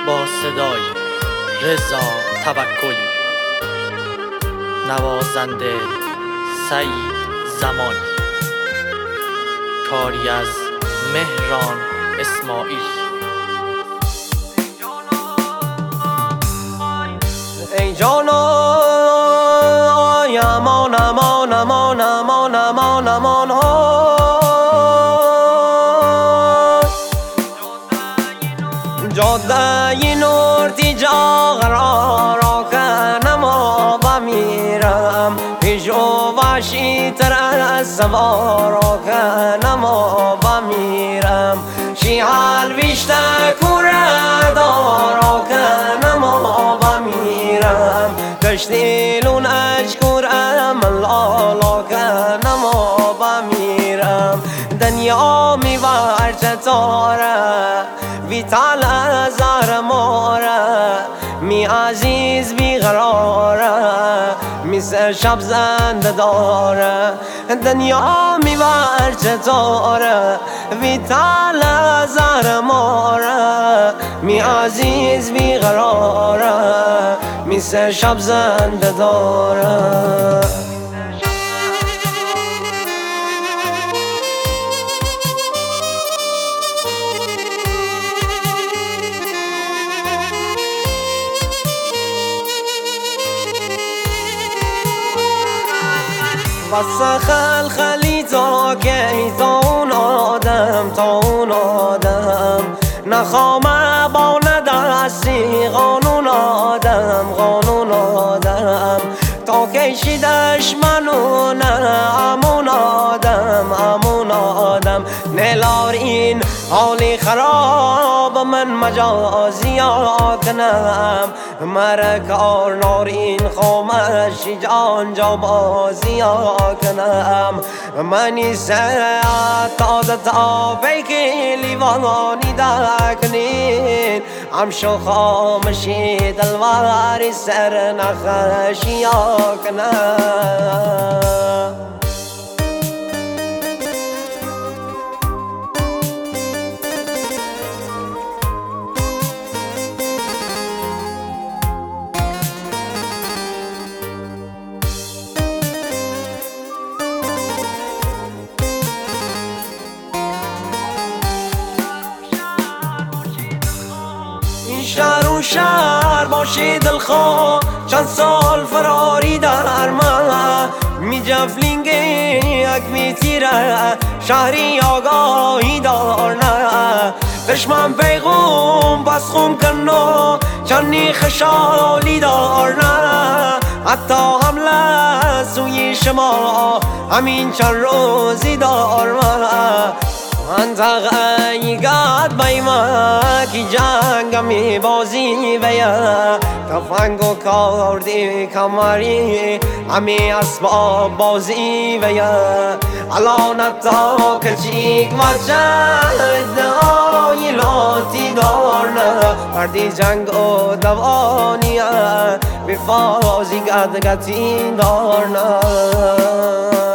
با صدای رضا توکلی، نوازنده سعید زمانی، کاری از مهران اسماعیل. ای جانا امان امان امان امان امان امان جاده نور تیجا قرار کنم و بمیرم، پیشو وحشی تر از سوار کنم و بمیرم، شیعال بیشتر کوره دارا کنم و بمیرم، کشتیلون اجکورم لالا کنم و بمیرم، دنیا میوار چطوره ویتال زار ماره، می عزیز بیقراره می سر شب زنده داره، دنیا میوار چطوره ویتال زار ماره، می عزیز بیقراره می سر شب زنده داره. بس خلخلی تا که تا اون آدم نخوامه با ندستی قانون آدم تا کشی دشمنونه امون آدم نلار این حالی خراب من مجازی کنم، مرکار نارین خامشی جان جا بازی کنم، منی سرعت تا پیکی لیوانی دکنین، همشو خامشی دلواری سر نخشی کنم. شهر باشی دلخواه چند سال فراری در من می جفلینگی یک می تیره شهری آگاهی دار نه، دشمن پیغوم بس خون کنو چندی خشالی دار نه، حتی حمله سوی شما همین چند روزی دار منطقه یگاد بیما کی جنگ می بازی ویا، تفنگ و کاردی کماری همی اسباب بازی ویا، الان تا کچیک و جد آیلاتی دارنا، مردی جنگ و دوانیه بفازی گدگتی دارنا.